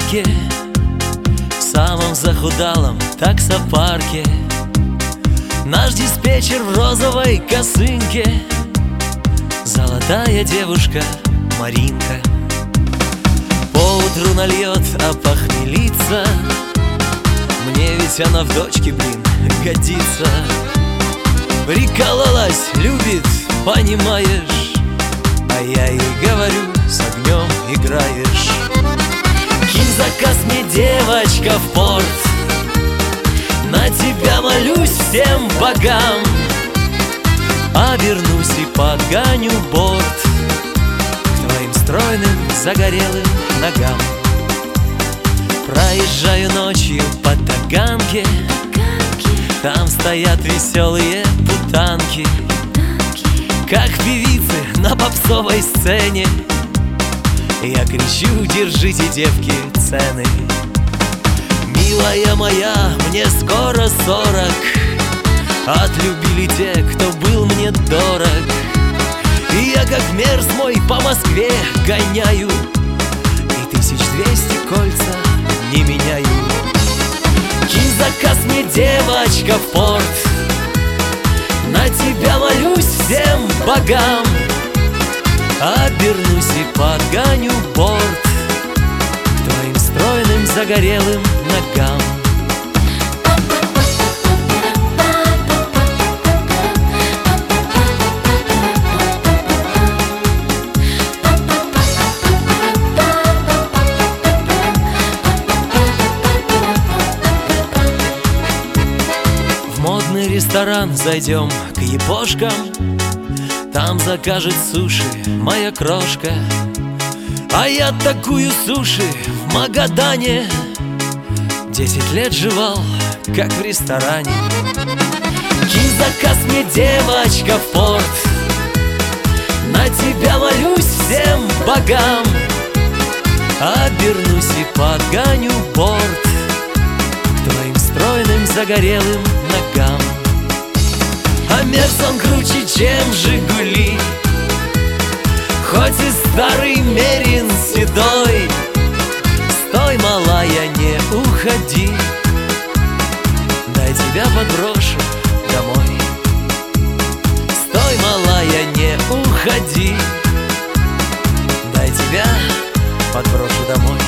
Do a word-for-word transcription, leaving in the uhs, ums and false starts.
Таганке, в самом захудалом таксопарке, наш диспетчер в розовой косынке, золотая девушка Маринка. Поутру нальет, опохмелится, мне ведь она в дочке, блин, годится. Прикололась, любит, понимаешь, а я ей говорю, с огнем играешь. Кинь заказ мне, девочка, в порт, на тебя молюсь всем богам, обернусь и подгоню борт к твоим стройным загорелым ногам. Проезжаю ночью по Таганке, там стоят веселые путанки, как певицы на попсовой сцене. Я кричу: держите, девки, цены. Милая моя, мне скоро сорок, отлюбили те, кто был мне дорог. И я как мерз мой по Москве гоняю, и тысяч двести кольца не меняю. Кинь заказ мне, девочка, в порт, на тебя молюсь всем богам, обернусь и подгоню борт к твоим стройным загорелым ногам. В модный ресторан зайдем к япошкам, там закажет суши моя крошка. А я такую суши в Магадане десять лет жевал, как в ресторане. Кинь заказ мне, девочка, в порт, на тебя молюсь всем богам, обернусь и подгоню борт к твоим стройным загорелым ногам. А мерз он круче, чем Жигули, хоть и старый мерин седой. Стой, малая, не уходи, дай тебя подброшу домой. Стой, малая, не уходи, дай тебя подброшу домой.